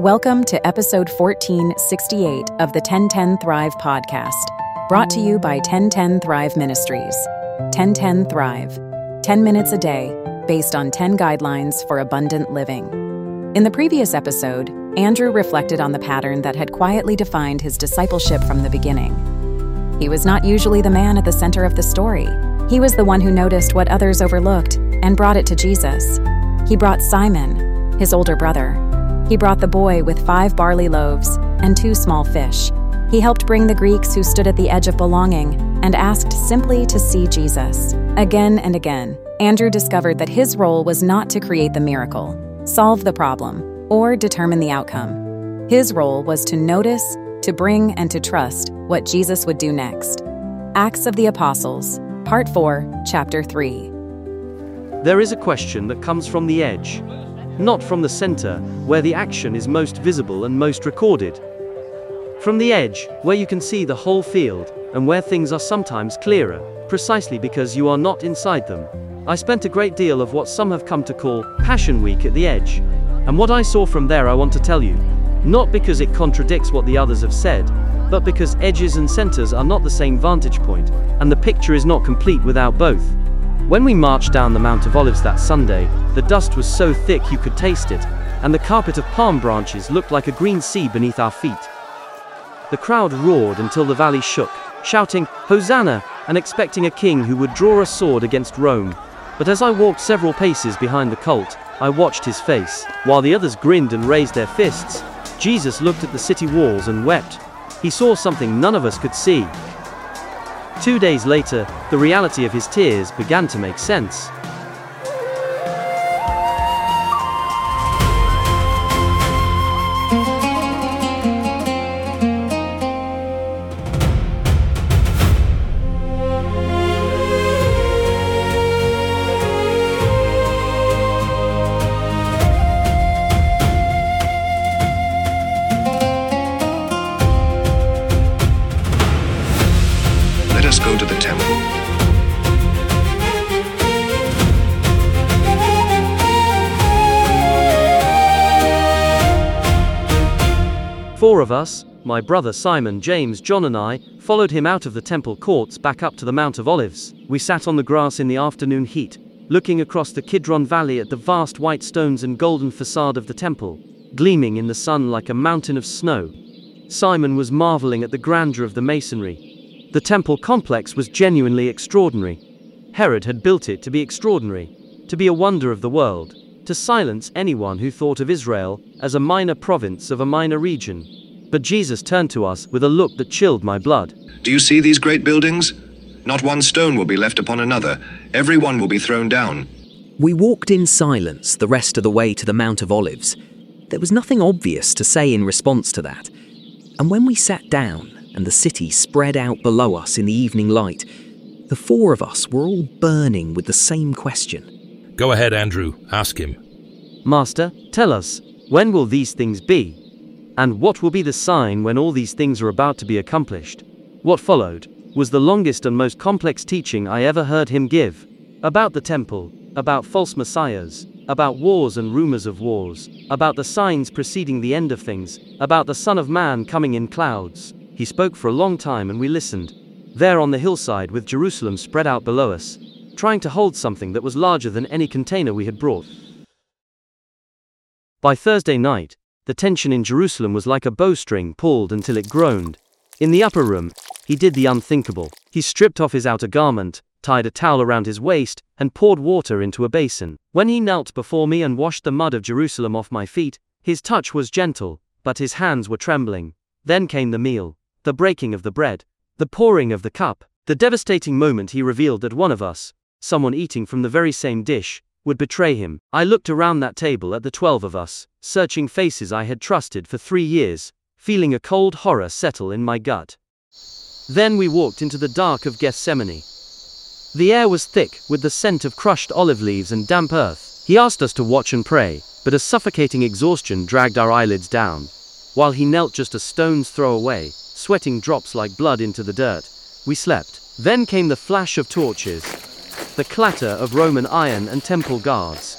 Welcome to episode 1468 of the 1010 Thrive podcast, brought to you by 1010 Thrive Ministries. 1010 Thrive, 10 minutes a day, based on 10 guidelines for abundant living. In the previous episode, Andrew reflected on the pattern that had quietly defined his discipleship from the beginning. He was not usually the man at the center of the story. He was the one who noticed what others overlooked and brought it to Jesus. He brought Simon, his older brother. He brought the boy with 5 barley loaves and 2 small fish. He helped bring the Greeks who stood at the edge of belonging and asked simply to see Jesus. Again and again, Andrew discovered that his role was not to create the miracle, solve the problem, or determine the outcome. His role was to notice, to bring, and to trust what Jesus would do next. Acts of the Apostles, Part 4, Chapter 3. There is a question that comes from the edge, not from the center, where the action is most visible and most recorded. From the edge, where you can see the whole field, and where things are sometimes clearer, precisely because you are not inside them. I spent a great deal of what some have come to call Passion Week at the edge. And what I saw from there I want to tell you, not because it contradicts what the others have said, but because edges and centers are not the same vantage point, and the picture is not complete without both. When we marched down the Mount of Olives that Sunday, the dust was so thick you could taste it, and the carpet of palm branches looked like a green sea beneath our feet. The crowd roared until the valley shook, shouting, "Hosanna!" and expecting a king who would draw a sword against Rome. But as I walked several paces behind the colt, I watched his face. While the others grinned and raised their fists, Jesus looked at the city walls and wept. He saw something none of us could see. 2 days later, the reality of his tears began to make sense. Let us go to the temple. Four of us, my brother Simon, James, John and I, followed him out of the temple courts back up to the Mount of Olives. We sat on the grass in the afternoon heat, looking across the Kidron Valley at the vast white stones and golden facade of the temple, gleaming in the sun like a mountain of snow. Simon was marveling at the grandeur of the masonry. The temple complex was genuinely extraordinary. Herod had built it to be extraordinary, to be a wonder of the world, to silence anyone who thought of Israel as a minor province of a minor region. But Jesus turned to us with a look that chilled my blood. Do you see these great buildings? Not one stone will be left upon another. Every one will be thrown down. We walked in silence the rest of the way to the Mount of Olives. There was nothing obvious to say in response to that. And when we sat down and the city spread out below us in the evening light, the 4 of us were all burning with the same question. Go ahead, Andrew. Ask him. Master, tell us, when will these things be? And what will be the sign when all these things are about to be accomplished? What followed was the longest and most complex teaching I ever heard him give. About the temple, about false messiahs, about wars and rumors of wars, about the signs preceding the end of things, about the Son of Man coming in clouds. He spoke for a long time and we listened, there on the hillside with Jerusalem spread out below us, trying to hold something that was larger than any container we had brought. By Thursday night, the tension in Jerusalem was like a bowstring pulled until it groaned. In the upper room, he did the unthinkable. He stripped off his outer garment, tied a towel around his waist, and poured water into a basin. When he knelt before me and washed the mud of Jerusalem off my feet, his touch was gentle, but his hands were trembling. Then came the meal, the breaking of the bread, the pouring of the cup, the devastating moment he revealed that one of us, someone eating from the very same dish, would betray him. I looked around that table at the 12 of us, searching faces I had trusted for 3 years, feeling a cold horror settle in my gut. Then we walked into the dark of Gethsemane. The air was thick with the scent of crushed olive leaves and damp earth. He asked us to watch and pray, but a suffocating exhaustion dragged our eyelids down. While he knelt just a stone's throw away, sweating drops like blood into the dirt, we slept. Then came the flash of torches, the clatter of Roman iron and temple guards.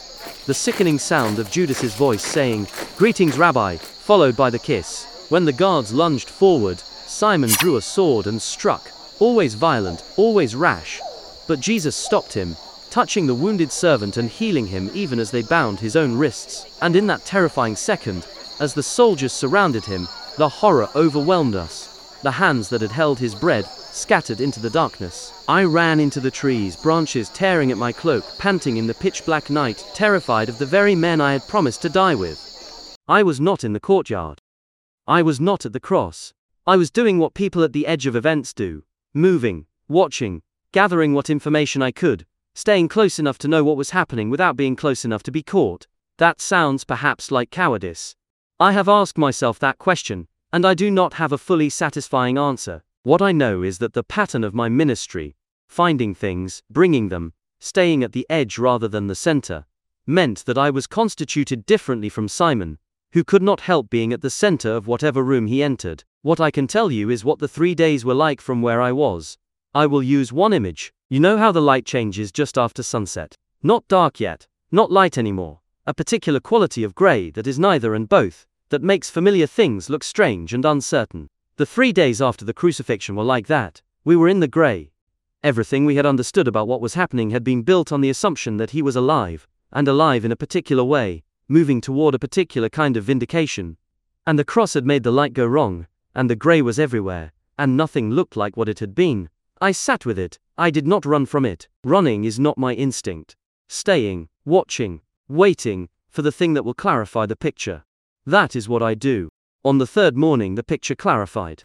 The sickening sound of Judas's voice saying, "Greetings, Rabbi," followed by the kiss. When the guards lunged forward, Simon drew a sword and struck, always violent, always rash. But Jesus stopped him, touching the wounded servant and healing him even as they bound his own wrists. And in that terrifying second, as the soldiers surrounded him, the horror overwhelmed us. The hands that had held his bread scattered into the darkness. I ran into the trees, branches tearing at my cloak, panting in the pitch-black night, terrified of the very men I had promised to die with. I was not in the courtyard. I was not at the cross. I was doing what people at the edge of events do, moving, watching, gathering what information I could, staying close enough to know what was happening without being close enough to be caught. That sounds perhaps like cowardice. I have asked myself that question, and I do not have a fully satisfying answer. What I know is that the pattern of my ministry, finding things, bringing them, staying at the edge rather than the center, meant that I was constituted differently from Simon, who could not help being at the center of whatever room he entered. What I can tell you is what the 3 days were like from where I was. I will use one image. You know how the light changes just after sunset? Not dark yet, not light anymore. A particular quality of gray that is neither and both, that makes familiar things look strange and uncertain. The 3 days after the crucifixion were like that. We were in the gray. Everything we had understood about what was happening had been built on the assumption that he was alive, and alive in a particular way, moving toward a particular kind of vindication. And the cross had made the light go wrong, and the gray was everywhere, and nothing looked like what it had been. I sat with it. I did not run from it. Running is not my instinct. Staying, watching, waiting, for the thing that will clarify the picture. That is what I do. On the third morning the picture clarified.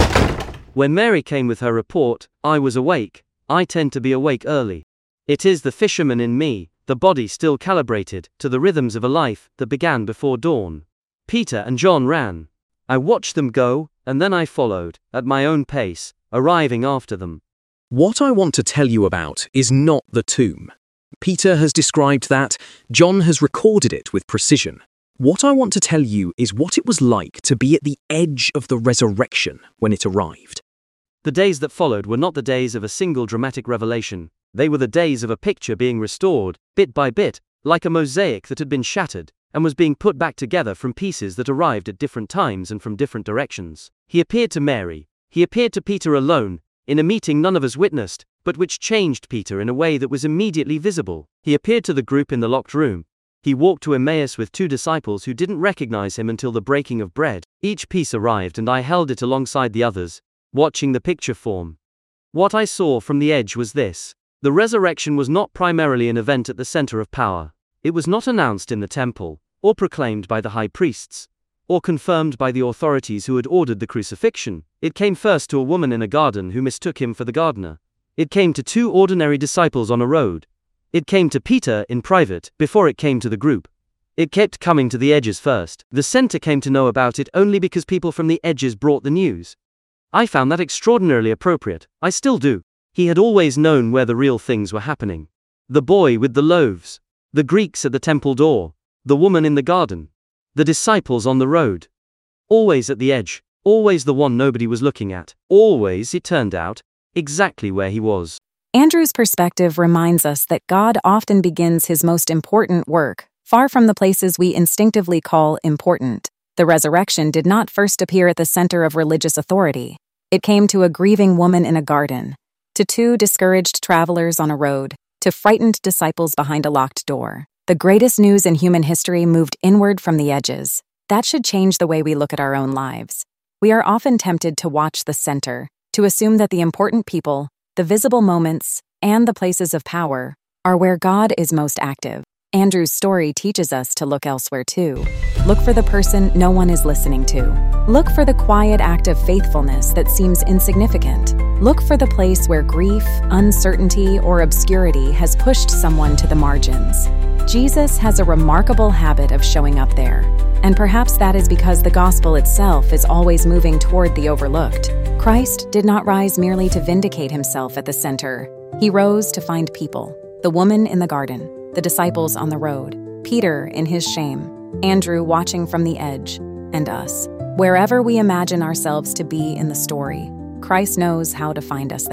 When Mary came with her report, I was awake. I tend to be awake early. It is the fisherman in me, the body still calibrated to the rhythms of a life that began before dawn. Peter and John ran. I watched them go, and then I followed, at my own pace, arriving after them. What I want to tell you about is not the tomb. Peter has described that, John has recorded it with precision. What I want to tell you is what it was like to be at the edge of the resurrection when it arrived. The days that followed were not the days of a single dramatic revelation. They were the days of a picture being restored, bit by bit, like a mosaic that had been shattered, and was being put back together from pieces that arrived at different times and from different directions. He appeared to Mary. He appeared to Peter alone, in a meeting none of us witnessed, but which changed Peter in a way that was immediately visible. He appeared to the group in the locked room. He walked to Emmaus with 2 disciples who didn't recognize him until the breaking of bread. Each piece arrived and I held it alongside the others, watching the picture form. What I saw from the edge was this. The resurrection was not primarily an event at the center of power. It was not announced in the temple, or proclaimed by the high priests, or confirmed by the authorities who had ordered the crucifixion. It came first to a woman in a garden who mistook him for the gardener. It came to 2 ordinary disciples on a road. It came to Peter in private, before it came to the group. It kept coming to the edges first. The center came to know about it only because people from the edges brought the news. I found that extraordinarily appropriate. I still do. He had always known where the real things were happening. The boy with the loaves. The Greeks at the temple door. The woman in the garden. The disciples on the road. Always at the edge. Always the one nobody was looking at. Always, it turned out, exactly where he was. Andrew's perspective reminds us that God often begins his most important work far from the places we instinctively call important. The resurrection did not first appear at the center of religious authority. It came to a grieving woman in a garden, to 2 discouraged travelers on a road, to frightened disciples behind a locked door. The greatest news in human history moved inward from the edges. That should change the way we look at our own lives. We are often tempted to watch the center, to assume that the important people, the visible moments, and the places of power are where God is most active. Andrew's story teaches us to look elsewhere too. Look for the person no one is listening to. Look for the quiet act of faithfulness that seems insignificant. Look for the place where grief, uncertainty, or obscurity has pushed someone to the margins. Jesus has a remarkable habit of showing up there, and perhaps that is because the gospel itself is always moving toward the overlooked. Christ did not rise merely to vindicate himself at the center. He rose to find people, the woman in the garden, the disciples on the road, Peter in his shame, Andrew watching from the edge, and us. Wherever we imagine ourselves to be in the story, Christ knows how to find us there.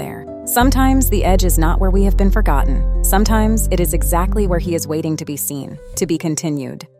Sometimes the edge is not where we have been forgotten. Sometimes it is exactly where he is waiting to be seen, to be continued.